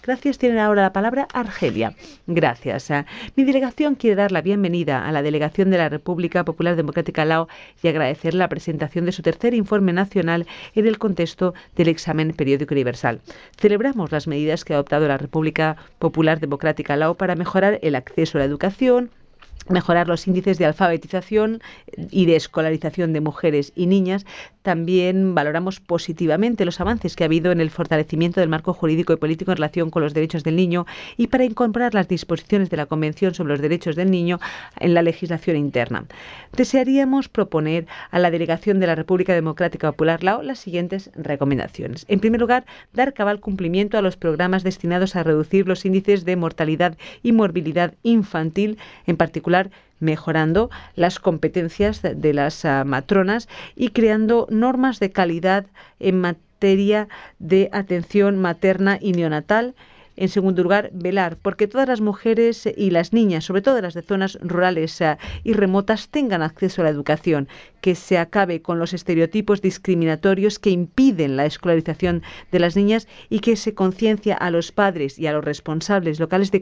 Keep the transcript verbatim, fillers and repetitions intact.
gracias. Tiene ahora la palabra Argelia. Gracias. Mi delegación quiere dar la bienvenida a la delegación de la República Popular Democrática Lao y agradecer la presentación de su tercer informe nacional en el contexto del examen periódico universal. Celebramos las medidas que ha adoptado la República Popular Democrática Lao para mejorar el acceso a la educación, mejorar los índices de alfabetización y de escolarización de mujeres y niñas. También valoramos positivamente los avances que ha habido en el fortalecimiento del marco jurídico y político en relación con los derechos del niño y para incorporar las disposiciones de la Convención sobre los Derechos del Niño en la legislación interna. Desearíamos proponer a la delegación de la República Democrática Popular Lao las siguientes recomendaciones. En primer lugar, dar cabal cumplimiento a los programas destinados a reducir los índices de mortalidad y morbilidad infantil, en particular mejorando las competencias de las uh, matronas y creando normas de calidad en materia de atención materna y neonatal. En segundo lugar, velar porque todas las mujeres y las niñas, sobre todo las de zonas rurales uh, y remotas, tengan acceso a la educación, que se acabe con los estereotipos discriminatorios que impiden la escolarización de las niñas y que se conciencia a los padres y a los responsables locales de